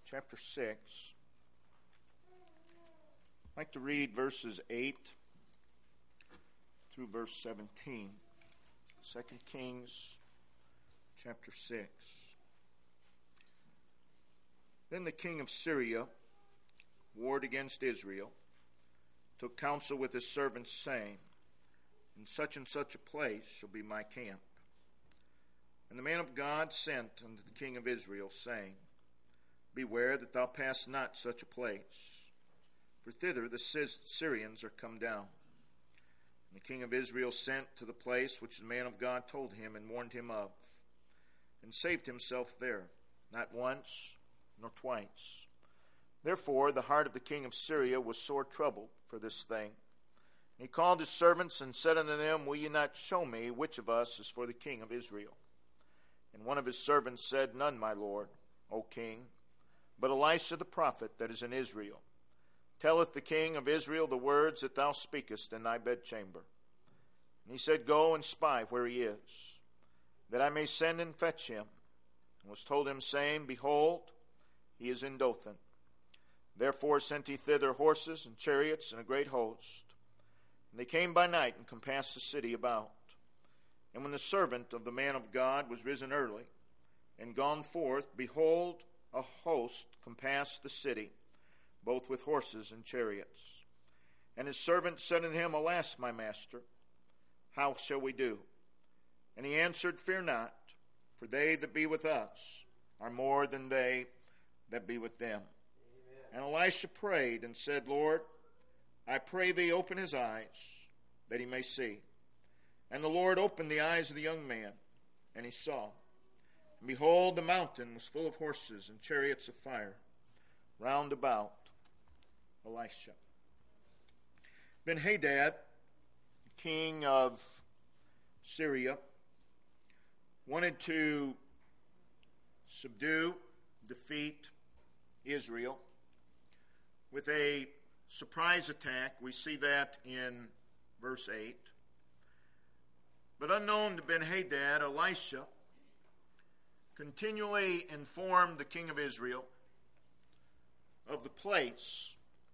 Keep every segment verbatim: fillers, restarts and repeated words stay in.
chapter six. I'd like to read verses eight through verse seventeen. Second Kings chapter six. Then the king of Syria warred against Israel, took counsel with his servants, saying, In such and such a place shall be my camp. And the man of God sent unto the king of Israel, saying, Beware that thou pass not such a place, for thither the Syrians are come down. And the king of Israel sent to the place which the man of God told him and warned him of, and saved himself there, not once nor twice. Therefore the heart of the king of Syria was sore troubled for this thing. And he called his servants and said unto them, Will ye not show me which of us is for the king of Israel? And one of his servants said, None, my lord, O king, but Elisha the prophet that is in Israel. Telleth the king of Israel the words that thou speakest in thy bedchamber. And he said, Go and spy where he is, that I may send and fetch him. And was told him, saying, Behold, he is in Dothan. Therefore sent he thither horses and chariots and a great host. And they came by night and compassed the city about. And when the servant of the man of God was risen early and gone forth, behold, a host compassed the city, both with horses and chariots. And his servant said unto him, Alas, my master, how shall we do? And he answered, Fear not, for they that be with us are more than they that be with them. Amen. And Elisha prayed and said, Lord, I pray thee, open his eyes, that he may see. And the Lord opened the eyes of the young man, and he saw. And behold, the mountain was full of horses and chariots of fire round about Elisha. Ben-Hadad, king of Syria, wanted to subdue, defeat Israel with a surprise attack. We see that in verse eight. But unknown to Ben-Hadad, Elisha continually informed the king of Israel of the place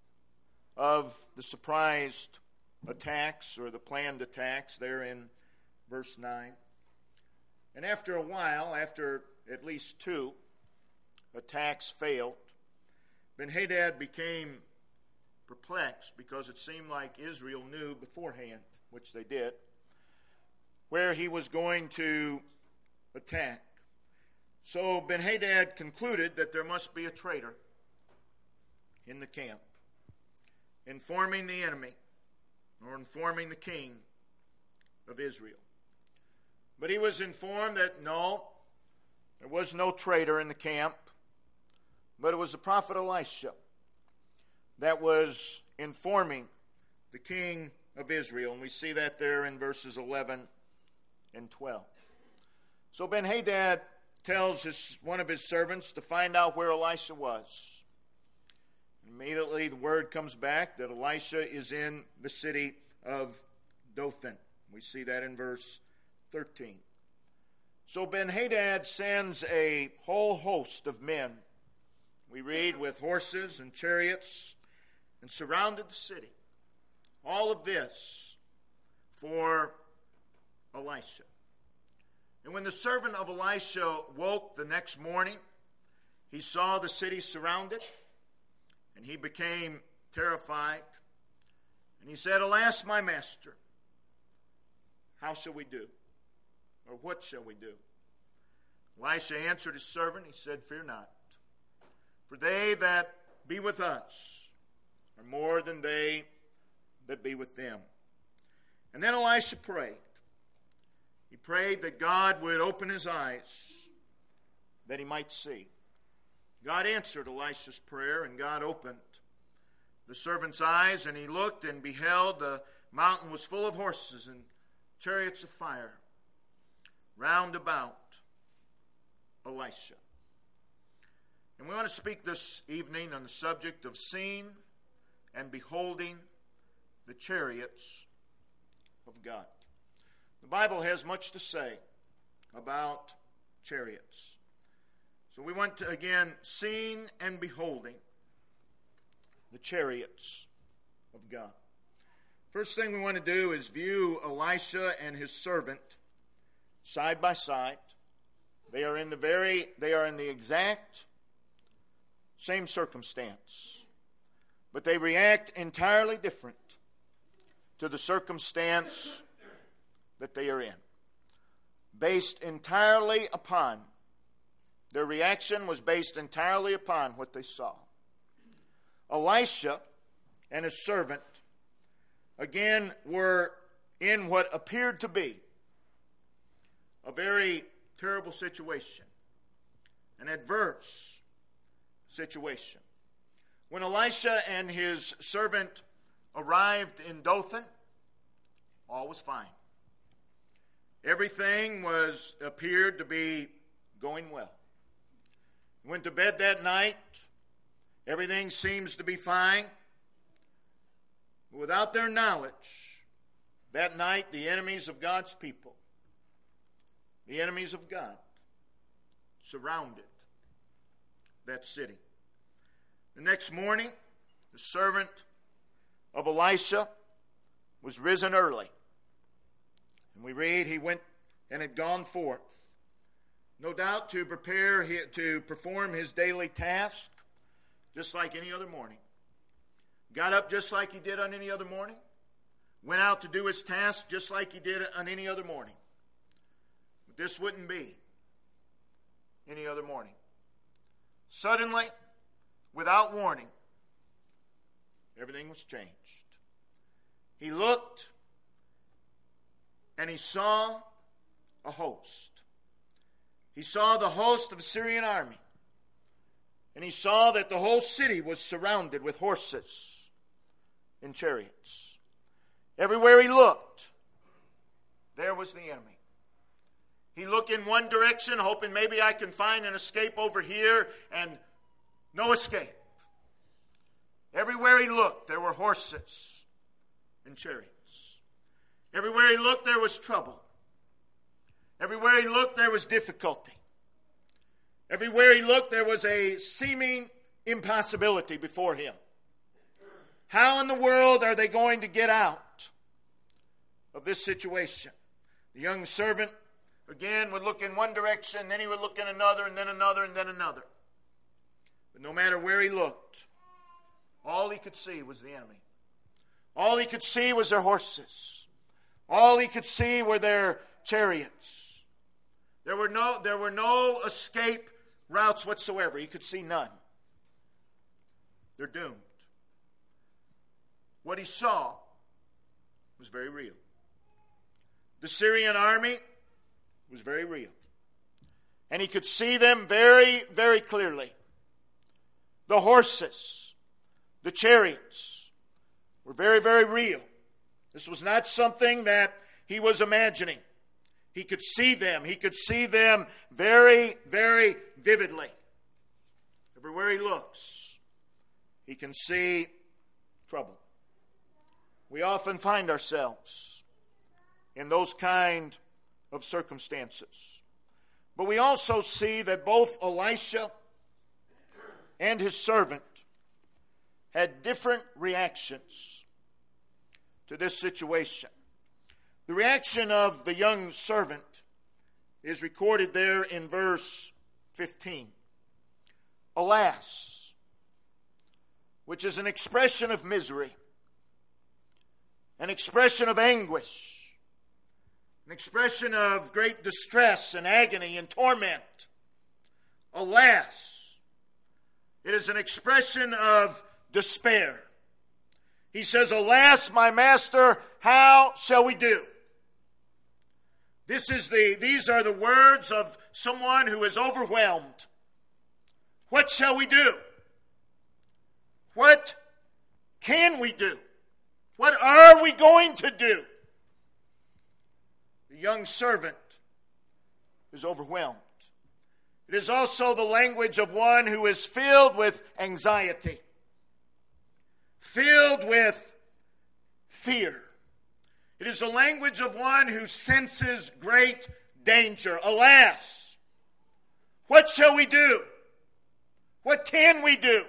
of the surprised attacks or the planned attacks there in verse nine. And after a while, after at least two attacks failed, Ben-Hadad became perplexed because it seemed like Israel knew beforehand, which they did, where he was going to attack. So Ben-Hadad concluded that there must be a traitor in the camp, informing the enemy or informing the king of Israel. But he was informed that no, there was no traitor in the camp, but it was the prophet Elisha that was informing the king of Israel. And we see that there in verses eleven and twelve. So Ben-Hadad tells his, one of his servants to find out where Elisha was. Immediately the word comes back that Elisha is in the city of Dothan. We see that in verse thirteen. So Ben-Hadad sends a whole host of men, we read, with horses and chariots, and surrounded the city. All of this for Elisha. And when the servant of Elisha woke the next morning, he saw the city surrounded, and he became terrified. And he said, Alas, my master, how shall we do? Or what shall we do? Elisha answered his servant, he said, Fear not, for they that be with us are more than they that be with them. And then Elisha prayed. He prayed that God would open his eyes, that he might see. God answered Elisha's prayer, and God opened the servant's eyes, and he looked and beheld the mountain was full of horses and chariots of fire round about Elisha. And we want to speak this evening on the subject of seeing and beholding the chariots of God. The Bible has much to say about chariots. So we want to, again, seeing and beholding the chariots of God. First thing we want to do is view Elisha and his servant side by side. They are in the very, they are in the exact same circumstance, but they react entirely different to the circumstance that they are in. Based entirely upon, their reaction was based entirely upon what they saw. Elisha and his servant, again, were in what appeared to be a very terrible situation, an adverse situation. When Elisha and his servant arrived in Dothan, all was fine. Everything was appeared to be going well. Went to bed that night. Everything seems to be fine. Without their knowledge, that night the enemies of God's people, the enemies of God, surrounded that city. The next morning, the servant of Elisha was risen early. And we read he went and had gone forth, no doubt to prepare, to perform his daily task, just like any other morning. Got up just like he did on any other morning. Went out to do his task just like he did on any other morning. But this wouldn't be any other morning. Suddenly, without warning, everything was changed. He looked and he saw a host. He saw the host of the Syrian army. And he saw that the whole city was surrounded with horses and chariots. Everywhere he looked, there was the enemy. He looked in one direction, hoping maybe I can find an escape over here, and no escape. Everywhere he looked, there were horses and chariots. Everywhere he looked, there was trouble. Everywhere he looked, there was difficulty. Everywhere he looked, there was a seeming impossibility before him. How in the world are they going to get out of this situation? The young servant, again, would look in one direction, then he would look in another, and then another, and then another. But no matter where he looked, all he could see was the enemy. All he could see was their horses. All he could see were their chariots. There were no, there were no escape routes whatsoever. He could see none. They're doomed. What he saw was very real. The Syrian army was very real. And he could see them very, very clearly. The horses, the chariots were very, very real. This was not something that he was imagining. He could see them. He could see them very, very vividly. Everywhere he looks, he can see trouble. We often find ourselves in those kind of circumstances. But we also see that both Elisha and his servant had different reactions to this situation. The reaction of the young servant is recorded there in verse fifteen. Alas, which is an expression of misery, an expression of anguish, an expression of great distress and agony and torment. Alas, it is an expression of despair. He says, alas, my master, how shall we do? This is the, these are the words of someone who is overwhelmed. What shall we do? What can we do? What are we going to do? The young servant is overwhelmed. It is also the language of one who is filled with anxiety, filled with fear. It is the language of one who senses great danger. Alas, What shall we do? What can we do?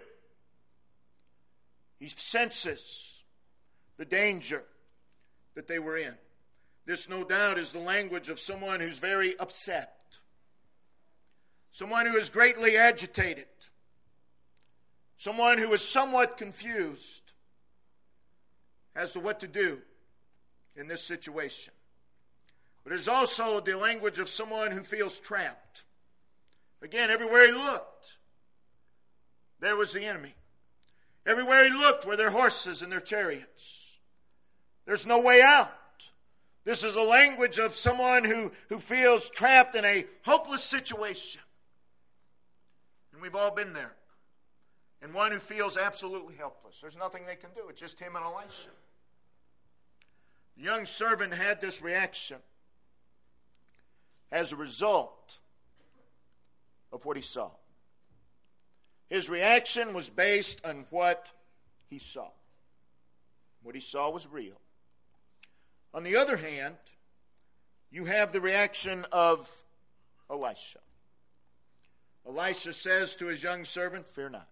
He senses the danger that they were in. This, no doubt, is the language of someone who's very upset. Someone who is greatly agitated. Someone who is somewhat confused as to what to do in this situation. But it is also the language of someone who feels trapped. Again, everywhere he looked, there was the enemy. Everywhere he looked were their horses and their chariots. There's no way out. This is the language of someone who, who feels trapped in a hopeless situation. And we've all been there. And one who feels absolutely helpless. There's nothing they can do. It's just him and Elisha. The young servant had this reaction as a result of what he saw. His reaction was based on what he saw. What he saw was real. On the other hand, you have the reaction of Elisha. Elisha says to his young servant, "Fear not."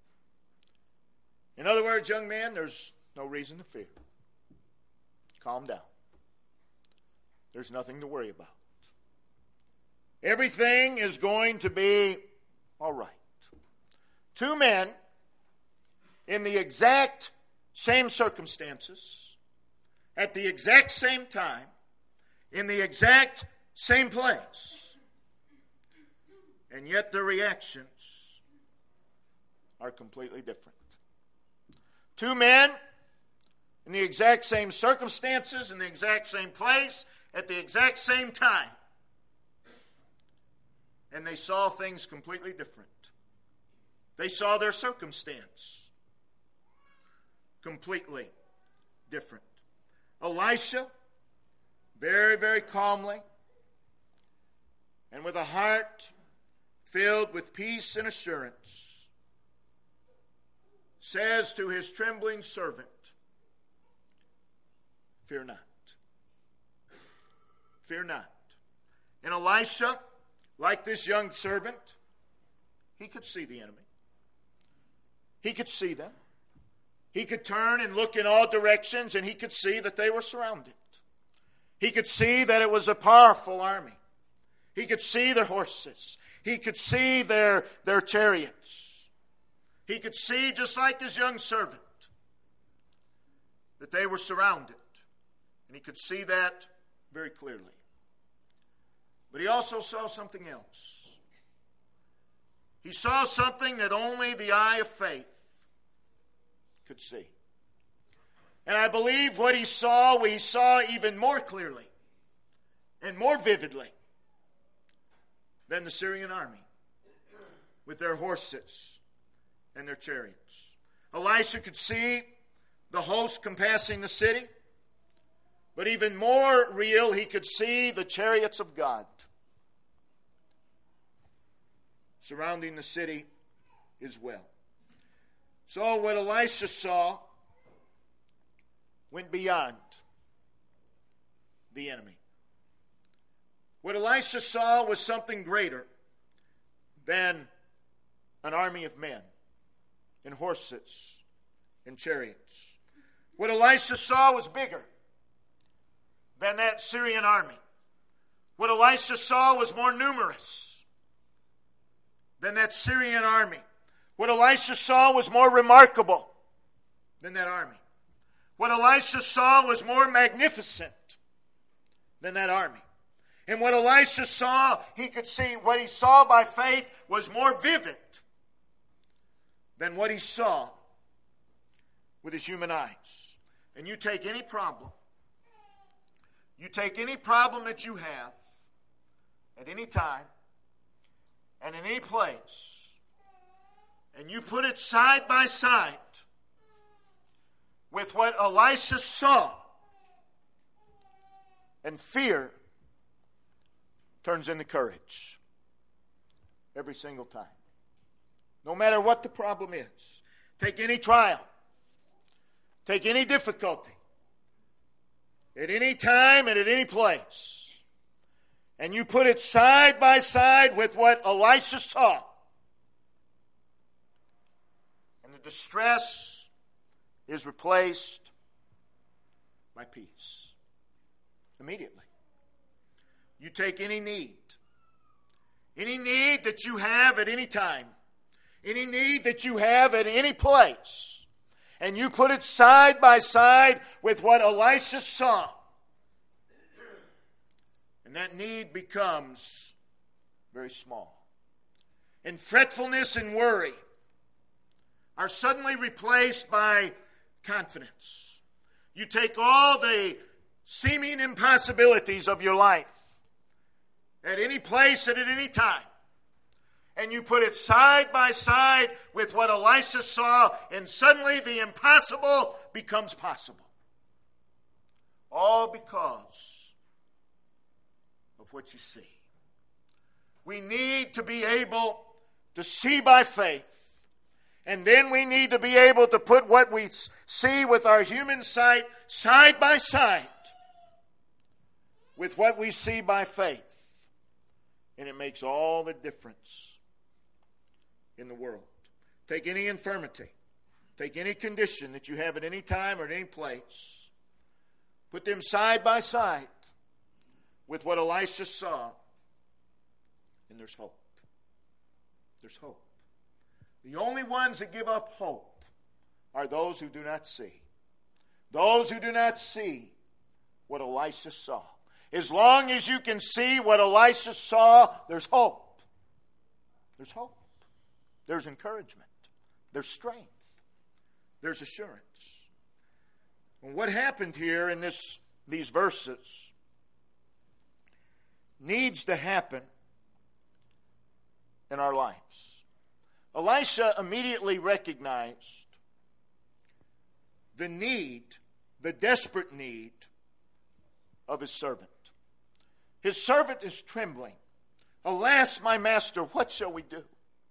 In other words, young man, there's no reason to fear. Calm down. There's nothing to worry about. Everything is going to be all right. Two men in the exact same circumstances, at the exact same time, in the exact same place, and yet their reactions are completely different. Two men in the exact same circumstances, in the exact same place, at the exact same time, and they saw things completely different. They saw their circumstance completely different. Elisha, very, very calmly, and with a heart filled with peace and assurance, says to his trembling servant, "Fear not. Fear not." And Elisha, like this young servant, he could see the enemy. He could see them. He could turn and look in all directions, and he could see that they were surrounded. He could see that it was a powerful army. He could see their horses. He could see their, their chariots. He could see, just like his young servant, that they were surrounded. And he could see that very clearly. But he also saw something else. He saw something that only the eye of faith could see. And I believe what he saw, he saw even more clearly and more vividly than the Syrian army with their horses and their chariots. Elisha could see the host compassing the city, but even more real, he could see the chariots of God surrounding the city as well. So what Elisha saw went beyond the enemy. What Elisha saw was something greater than an army of men and horses and chariots. What Elisha saw was bigger than that Syrian army. What Elisha saw was more numerous than that Syrian army. What Elisha saw was more remarkable than that army. What Elisha saw was more magnificent than that army. And what Elisha saw, he could see, what he saw by faith was more vivid than what he saw with his human eyes. And you take any problem, you take any problem that you have at any time and in any place, and you put it side by side with what Elisha saw, and fear turns into courage every single time. No matter what the problem is. Take any trial. Take any difficulty. At any time and at any place. and you put it side by side with what Elisha saw, and the distress is replaced by peace immediately. You take any need, any need that you have at any time, any need that you have at any place, and you put it side by side with what Elisha saw, and that need becomes very small. And fretfulness and worry are suddenly replaced by confidence. You take all the seeming impossibilities of your life at any place and at any time, and you put it side by side with what Elisha saw, and suddenly the impossible becomes possible. All because of what you see. We need to be able to see by faith, and then we need to be able to put what we see with our human sight side by side with what we see by faith. And it makes all the difference in the world. Take any infirmity, take any condition that you have at any time or at any place, put them side by side with what Elisha saw, and there's hope. There's hope. The only ones that give up hope are those who do not see. Those who do not see what Elisha saw. As long as you can see what Elisha saw, there's hope. There's hope. There's encouragement. There's strength. There's assurance. And what happened here in this these verses needs to happen in our lives. Elisha immediately recognized the need, the desperate need of his servant. His servant is trembling. Alas, my master, what shall we do?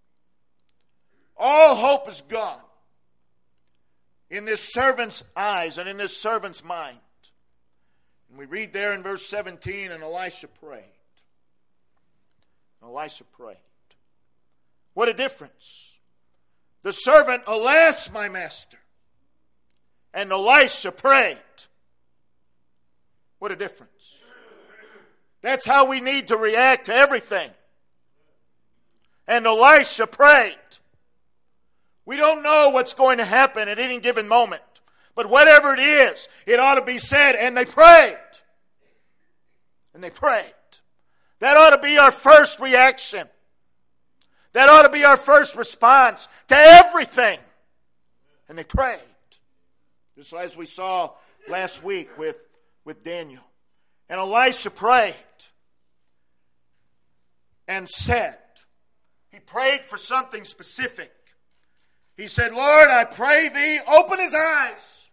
All hope is gone in this servant's eyes and in this servant's mind. And we read there in verse seventeen, and Elisha prayed. Elisha prayed. What a difference. The servant, alas, my master. And Elisha prayed. What a difference. That's how we need to react to everything. And Elisha prayed. We don't know what's going to happen at any given moment. But whatever it is, it ought to be said, and they prayed. And they prayed. That ought to be our first reaction. That ought to be our first response to everything. And they prayed. Just as we saw last week with, with Daniel. And Elisha prayed and said, he prayed for something specific. He said, Lord, I pray thee, open his eyes.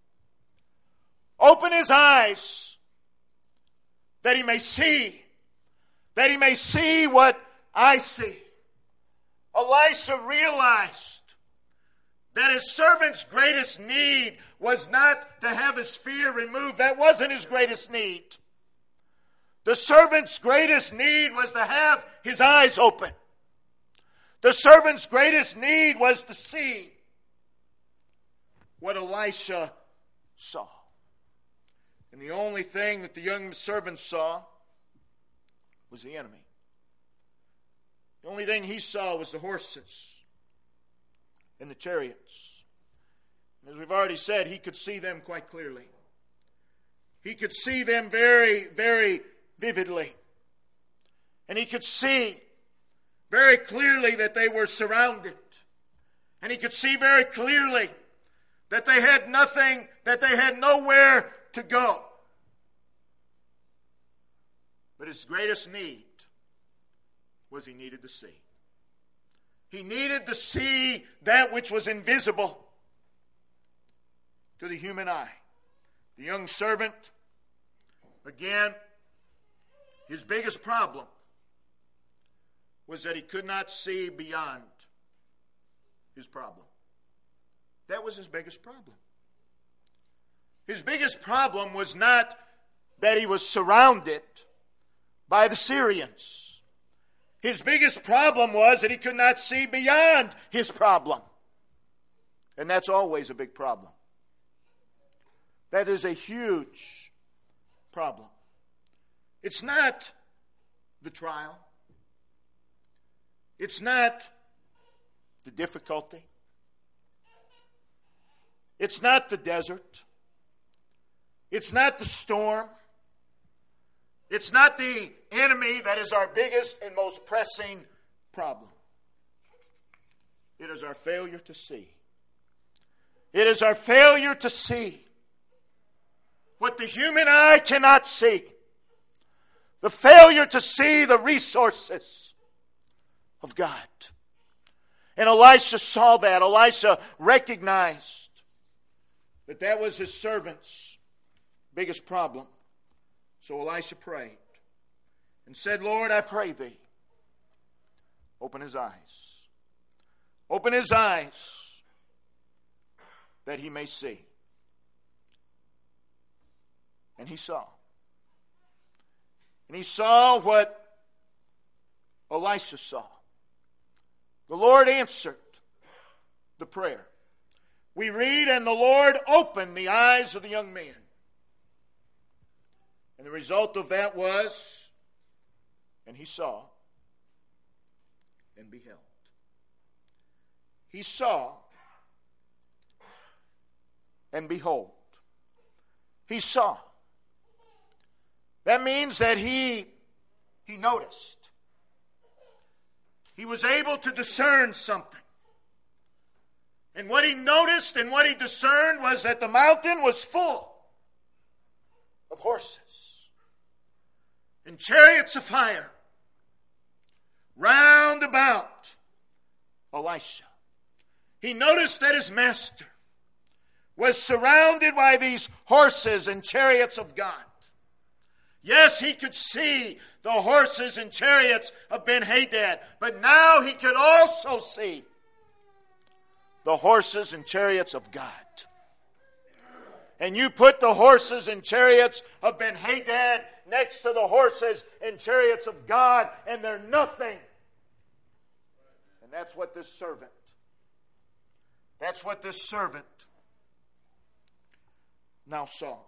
Open his eyes that he may see. That he may see what I see. Elisha realized that his servant's greatest need was not to have his fear removed. That wasn't his greatest need. The servant's greatest need was to have his eyes open. The servant's greatest need was to see what Elisha saw. And the only thing that the young servant saw was the enemy. The only thing he saw was the horses and the chariots. And as we've already said, he could see them quite clearly. He could see them very, very vividly. And he could see very clearly that they were surrounded. And he could see very clearly that they had nothing, that they had nowhere to go. But his greatest need was he needed to see. He needed to see that which was invisible to the human eye. The young servant, again, his biggest problem was that he could not see beyond his problem. That was his biggest problem. His biggest problem was not that he was surrounded, by the Syrians. His biggest problem was that he could not see beyond his problem. And that's always a big problem. That is a huge problem. It's not the trial. It's not the difficulty. It's not the desert. It's not the storm. It's not the enemy that is our biggest and most pressing problem. It is our failure to see. It is our failure to see what the human eye cannot see. The failure to see the resources of God. And Elisha saw that. Elisha recognized that that was his servant's biggest problem. So Elisha prayed and said, Lord, I pray thee, open his eyes. Open his eyes that he may see. And he saw. And he saw what Elisha saw. The Lord answered the prayer. We read, and the Lord opened the eyes of the young man. And the result of that was, and he saw and beheld. He saw and behold. He saw. That means that he, he noticed. He was able to discern something. And what he noticed and what he discerned was that the mountain was full of horses and chariots of fire round about Elisha. He noticed that his master was surrounded by these horses and chariots of God. Yes, he could see the horses and chariots of Ben-Hadad, but now he could also see the horses and chariots of God. And you put the horses and chariots of Ben-Hadad next to the horses and chariots of God, and they're nothing. And that's what this servant, that's what this servant now saw.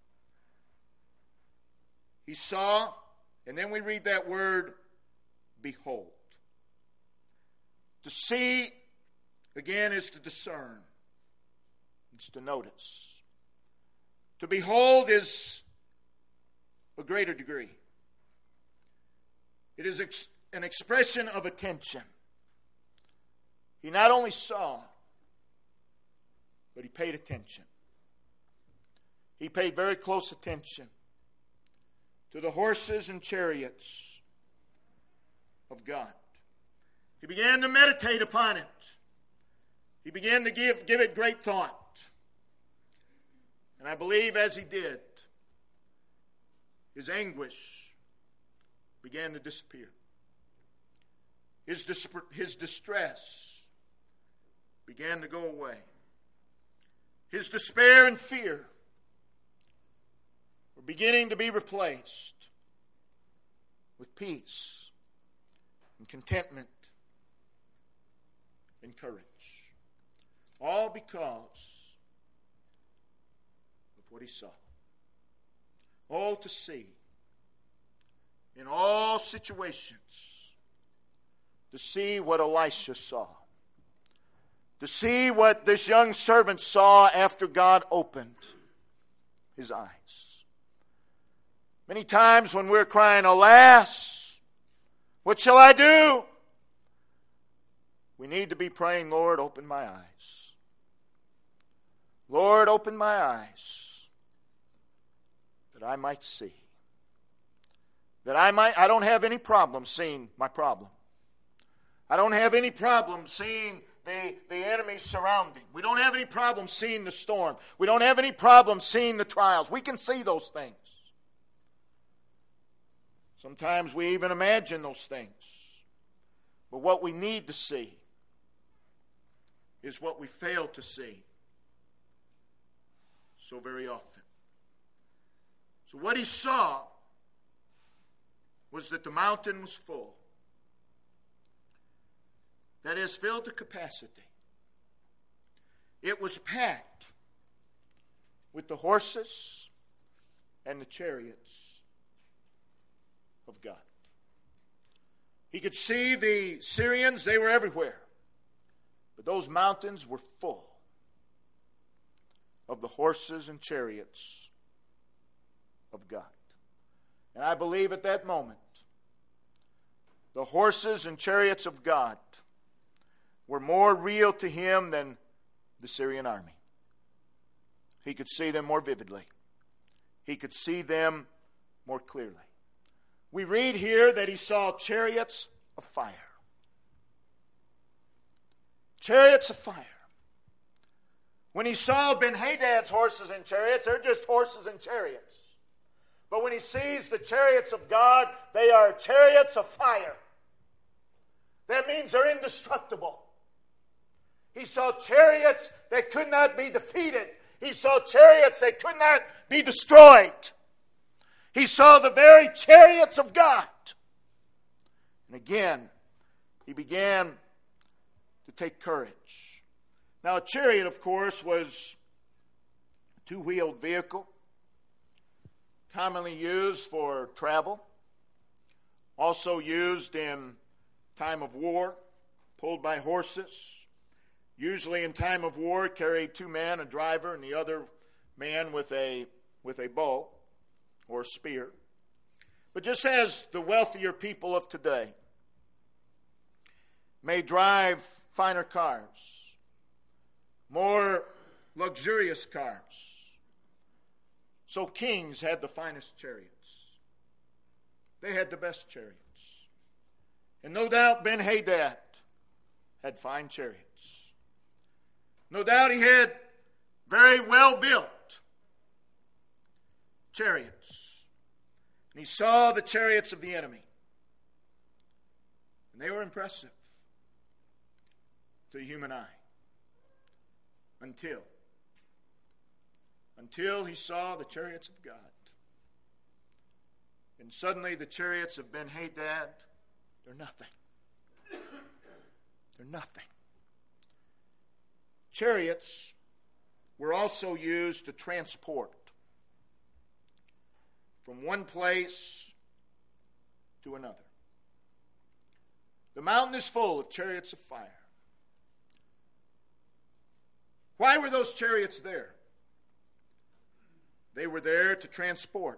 He saw, and then we read that word, behold. To see, again, is to discern. It's to notice. To behold is a greater degree. It is ex- an expression of attention. He not only saw, but he paid attention. He paid very close attention to the horses and chariots of God. He began to meditate upon it. He began to give, give it great thought. And I believe as he did, his anguish began to disappear. His, dis- his distress began to go away. His despair and fear were beginning to be replaced with peace and contentment and courage. All because of what he saw. All to see in all situations, to see what Elisha saw. To see what this young servant saw after God opened his eyes. Many times when we're crying, alas, what shall I do? We need to be praying, Lord, open my eyes. Lord, open my eyes that I might see. That I might, I don't have any problem seeing my problem. I don't have any problem seeing the, the enemy surrounding. We don't have any problem seeing the storm. We don't have any problem seeing the trials. We can see those things. Sometimes we even imagine those things. But what we need to see is what we fail to see so very often. So what he saw was that the mountain was full. That is, filled to capacity. It was packed with the horses and the chariots of God. He could see the Syrians, they were everywhere. But those mountains were full of the horses and chariots of God. And I believe at that moment, the horses and chariots of God were more real to him than the Syrian army. He could see them more vividly. He could see them more clearly. We read here that he saw chariots of fire. Chariots of fire. When he saw Ben-Hadad's horses and chariots, they're just horses and chariots. But when he sees the chariots of God, they are chariots of fire. That means they're indestructible. He saw chariots that could not be defeated. He saw chariots that could not be destroyed. He saw the very chariots of God. And again, he began to take courage. Now, a chariot, of course, was a two-wheeled vehicle, commonly used for travel, also used in time of war, pulled by horses. Usually in time of war, carried two men, a driver, and the other man with a with a bow or spear. But just as the wealthier people of today may drive finer cars, more luxurious cars, so kings had the finest chariots. They had the best chariots. And no doubt Ben-Hadad had fine chariots. No doubt he had very well-built chariots. And he saw the chariots of the enemy. And they were impressive to the human eye. Until, until he saw the chariots of God. And suddenly the chariots of Ben-Hadad, they're nothing. They're nothing. Chariots were also used to transport from one place to another. The mountain is full of chariots of fire. Why were those chariots there? They were there to transport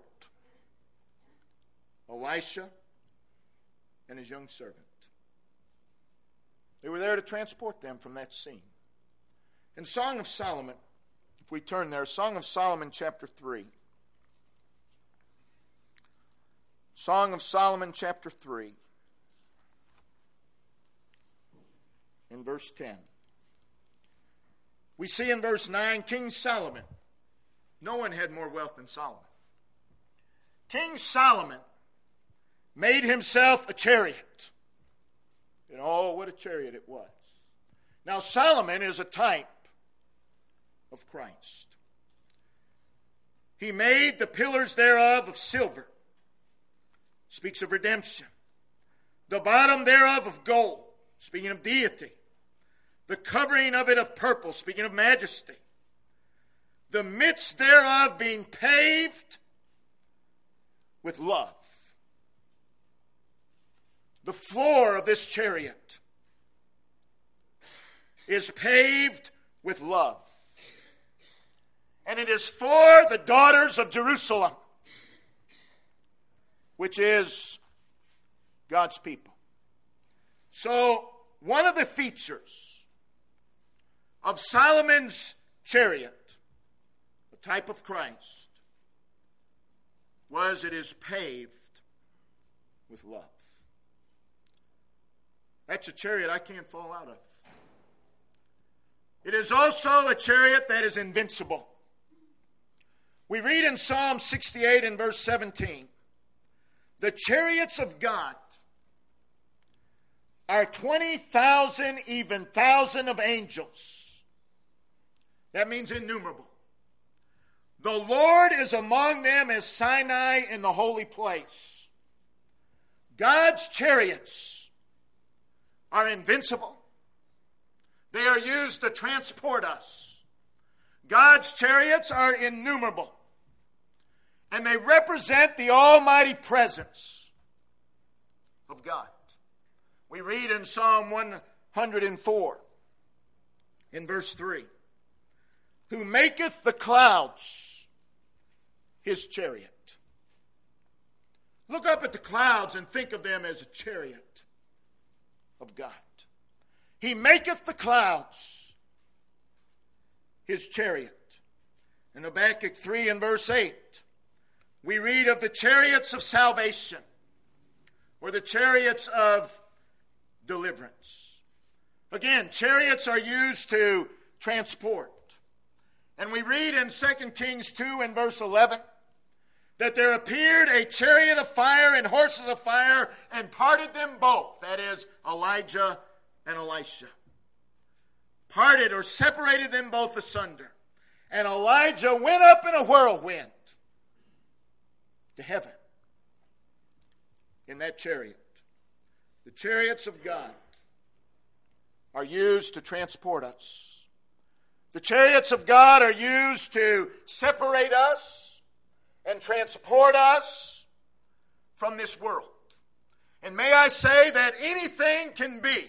Elisha and his young servant. They were there to transport them from that scene. In Song of Solomon, if we turn there, Song of Solomon chapter three. Song of Solomon chapter three. In verse ten. We see in verse nine, King Solomon. No one had more wealth than Solomon. King Solomon made himself a chariot. And oh, what a chariot it was. Now, Solomon is a type of Christ. He made the pillars thereof of silver. Speaks of redemption. The bottom thereof of gold. Speaking of deity. The covering of it of purple. Speaking of majesty. The midst thereof being paved with love. The floor of this chariot is paved with love. And it is for the daughters of Jerusalem, which is God's people. So, one of the features of Solomon's chariot, the type of Christ, was it is paved with love. That's a chariot I can't fall out of. It is also a chariot that is invincible. We read in Psalm sixty-eight and verse seventeen, the chariots of God are twenty thousand, even thousand of angels. That means innumerable. The Lord is among them as Sinai in the holy place. God's chariots are invincible. They are used to transport us. God's chariots are innumerable. And they represent the almighty presence of God. We read in Psalm one hundred four, in verse three, who maketh the clouds his chariot. Look up at the clouds and think of them as a chariot of God. He maketh the clouds his chariot. In Habakkuk three and verse eight, we read of the chariots of salvation, or the chariots of deliverance. Again, chariots are used to transport. And we read in Second Kings two and verse eleven, that there appeared a chariot of fire and horses of fire and parted them both. That is, Elijah and Elisha. Parted or separated them both asunder. And Elijah went up in a whirlwind to heaven in that chariot. The chariots of God are used to transport us. The chariots of God are used to separate us and transport us from this world. And may I say that anything can be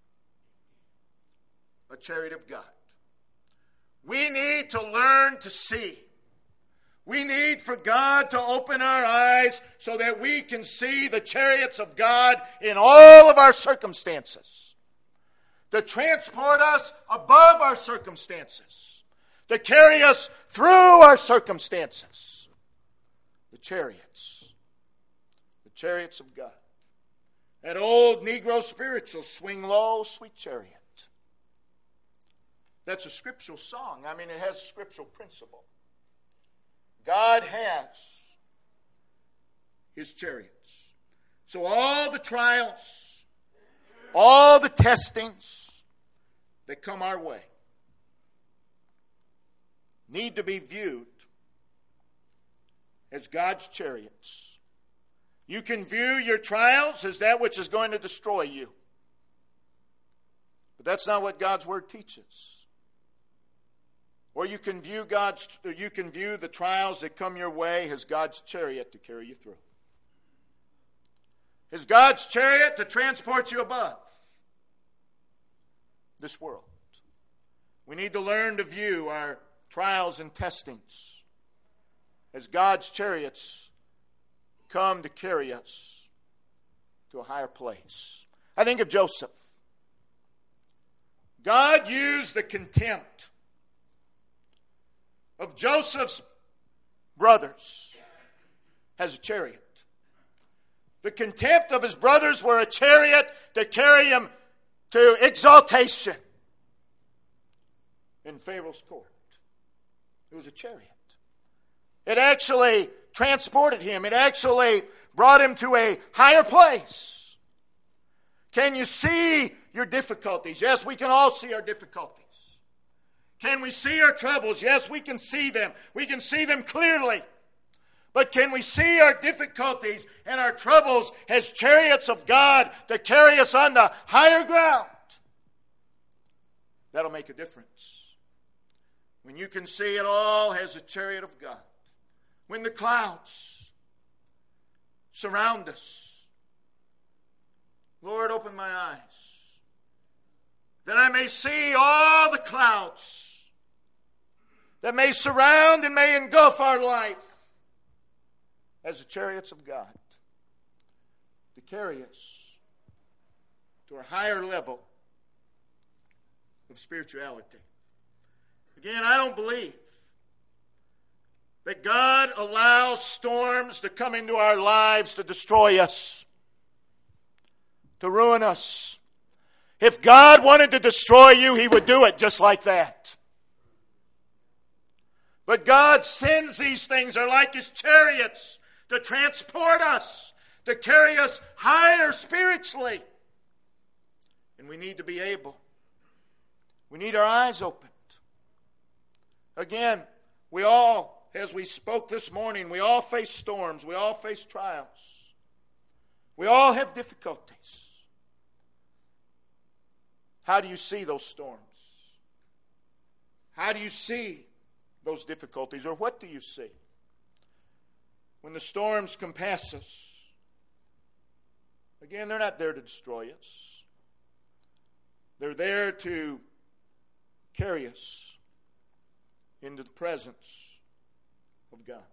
a chariot of God. We need to learn to see. We need for God to open our eyes so that we can see the chariots of God in all of our circumstances. To transport us above our circumstances. To carry us through our circumstances. The chariots. The chariots of God. That old Negro spiritual, swing low, sweet chariot. That's a scriptural song. I mean, it has a scriptural principle. God has his chariots. So all the trials, all the testings that come our way need to be viewed as God's chariots. You can view your trials as that which is going to destroy you. But that's not what God's word teaches. Or you can view God's you can view the trials that come your way as God's chariot to carry you through. As God's chariot to transport you above this world. We need to learn to view our trials and testings as God's chariots come to carry us to a higher place. I think of Joseph. God used the contempt of Joseph's brothers as a chariot. The contempt of his brothers were a chariot to carry him to exaltation in Pharaoh's court. It was a chariot. It actually transported him. It actually brought him to a higher place. Can you see your difficulties? Yes, we can all see our difficulties. Can we see our troubles? Yes, we can see them. We can see them clearly. But can we see our difficulties and our troubles as chariots of God to carry us on the higher ground? That'll make a difference. When you can see it all as a chariot of God. When the clouds surround us. Lord, open my eyes that I may see all the clouds that may surround and may engulf our life as the chariots of God to carry us to a higher level of spirituality. Again, I don't believe that God allows storms to come into our lives to destroy us, to ruin us. If God wanted to destroy you, He would do it just like that. But God sends these things, are like His chariots, to transport us, to carry us higher spiritually. And we need to be able. We need our eyes opened. Again, we all, as we spoke this morning, we all face storms. We all face trials. We all have difficulties. How do you see those storms? How do you see those difficulties? Or what do you see? When the storms compass us, again, they're not there to destroy us. They're there to carry us into the presence of God.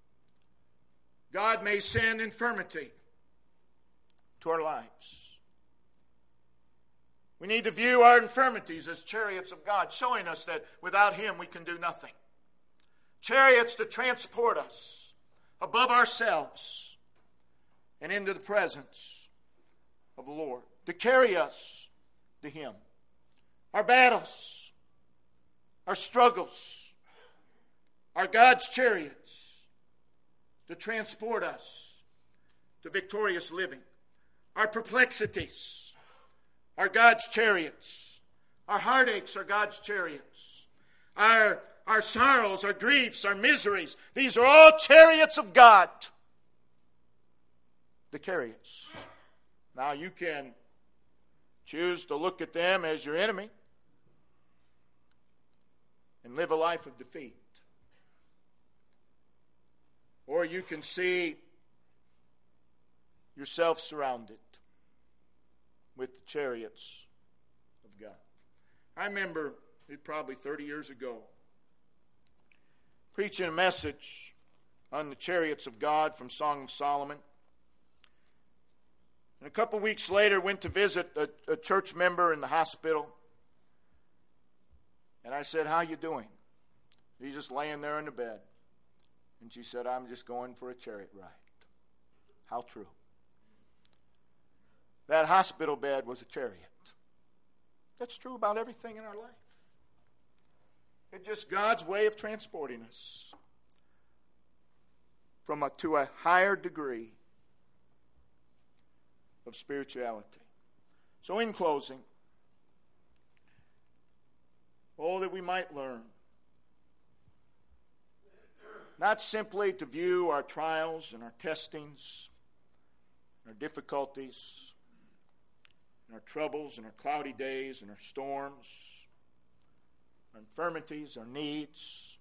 God may send infirmity to our lives. We need to view our infirmities as chariots of God, showing us that without Him we can do nothing. Chariots to transport us above ourselves and into the presence of the Lord, to carry us to Him. Our battles, our struggles, are God's chariots to transport us to victorious living. Our perplexities are God's chariots. Our heartaches are God's chariots. Our, our sorrows, our griefs, our miseries, these are all chariots of God to carry us. Now you can choose to look at them as your enemy and live a life of defeat. Or you can see yourself surrounded with the chariots of God. I remember it probably thirty years ago preaching a message on the chariots of God from Song of Solomon. And a couple weeks later went to visit a, a church member in the hospital. And I said, "How you doing?" He's just laying there in the bed. And she said, "I'm just going for a chariot ride." How true. That hospital bed was a chariot. That's true about everything in our life. It's just God's way of transporting us from a, to a higher degree of spirituality. So in closing, oh, that we might learn not simply to view our trials and our testings, our difficulties, and our troubles and our cloudy days and our storms, our infirmities, our needs,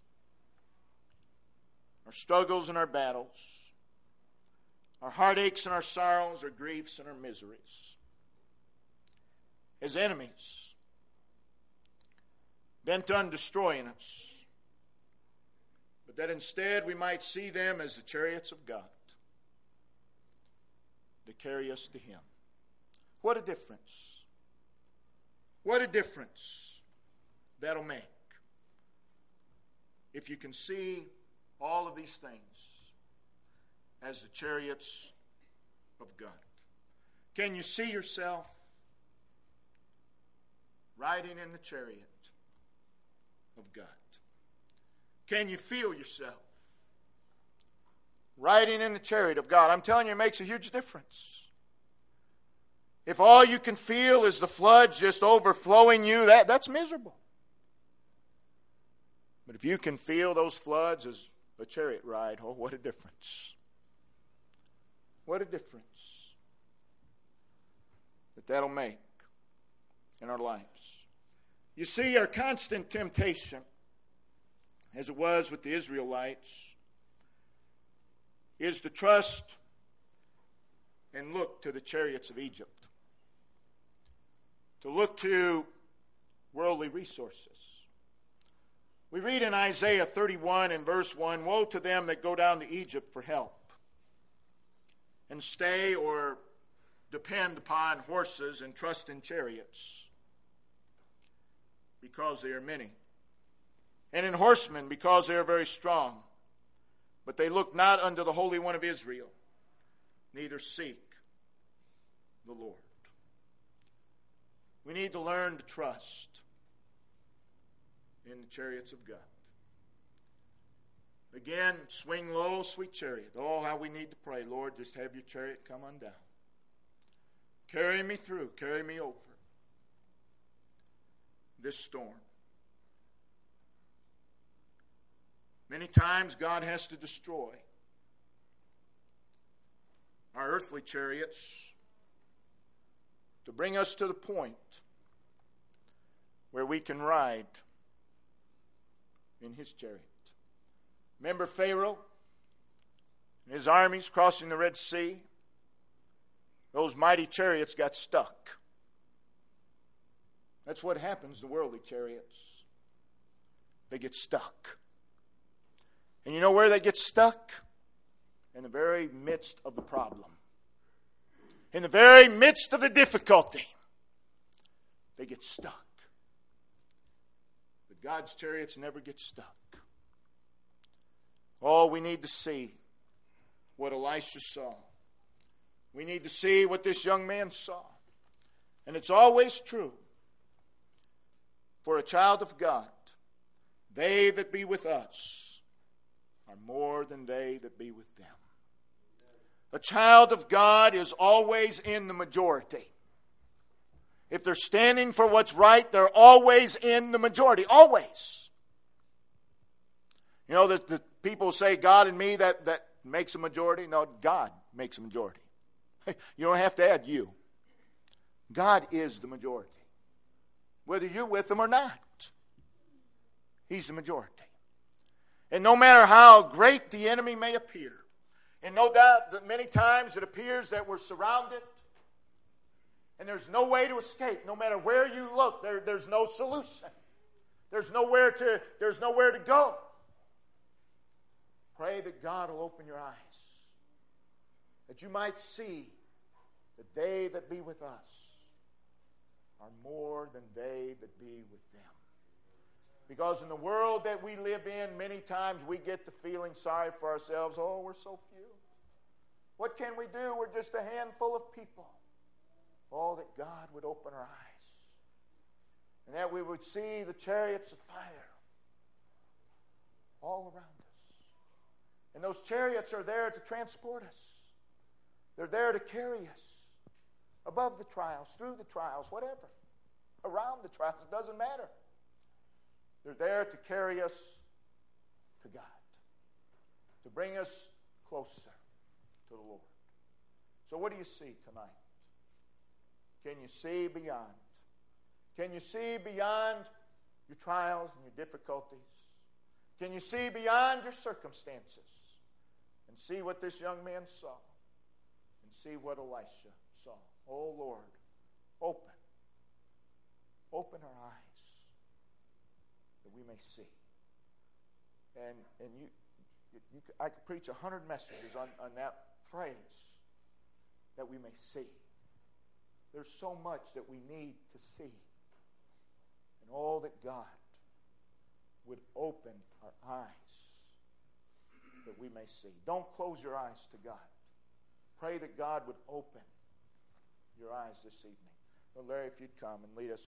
our struggles and our battles, our heartaches and our sorrows, our griefs and our miseries, as enemies bent on destroying us, but that instead we might see them as the chariots of God to carry us to Him. What a difference. What a difference that'll make if you can see all of these things as the chariots of God. Can you see yourself riding in the chariot of God? Can you feel yourself riding in the chariot of God? I'm telling you, it makes a huge difference. If all you can feel is the floods just overflowing you, that, that's miserable. But if you can feel those floods as a chariot ride, oh, what a difference. What a difference that that'll make in our lives. You see, our constant temptation, as it was with the Israelites, is to trust and look to the chariots of Egypt. To look to worldly resources. We read in Isaiah thirty-one and verse one, "Woe to them that go down to Egypt for help, and stay or depend upon horses and trust in chariots, because they are many, and in horsemen, because they are very strong. But they look not unto the Holy One of Israel, neither seek the Lord." We need to learn to trust in the chariots of God. Again, swing low, sweet chariot. Oh, how we need to pray. Lord, just have your chariot come on down. Carry me through. Carry me over this storm. Many times God has to destroy our earthly chariots to bring us to the point where we can ride in his chariot. Remember Pharaoh and his armies crossing the Red Sea? Those mighty chariots got stuck. That's what happens to worldly chariots. They get stuck. And you know where they get stuck? In the very midst of the problem. In the very midst of the difficulty. They get stuck. But God's chariots never get stuck. Oh, we need to see what Elisha saw. We need to see what this young man saw. And it's always true. For a child of God, they that be with us are more than they that be with them. A child of God is always in the majority. If they're standing for what's right, they're always in the majority. Always. You know, that the people say God and me, that, that makes a majority. No, God makes a majority. You don't have to add you. God is the majority. Whether you're with them or not. He's the majority. And no matter how great the enemy may appear, and no doubt that many times it appears that we're surrounded, and there's no way to escape. No matter where you look, there, there's no solution. There's nowhere to, there's nowhere to go. Pray that God will open your eyes, that you might see that they that be with us are more than they that be with them. Because in the world that we live in, many times we get the feeling sorry for ourselves. Oh, we're so few. What can we do? We're just a handful of people. Oh, that God would open our eyes. And that we would see the chariots of fire all around us. And those chariots are there to transport us. They're there to carry us above the trials, through the trials, whatever. Around the trials, it doesn't matter. They're there to carry us to God. To bring us closer to the Lord. So what do you see tonight? Can you see beyond? Can you see beyond your trials and your difficulties? Can you see beyond your circumstances? And see what this young man saw. And see what Elisha saw. Oh Lord, open. Open our eyes that we may see. And and you, you I could preach a hundred messages on, on that phrase, that we may see. There's so much that we need to see. And all that God would open our eyes that we may see. Don't close your eyes to God. Pray that God would open your eyes this evening. Well, Larry, if you'd come and lead us.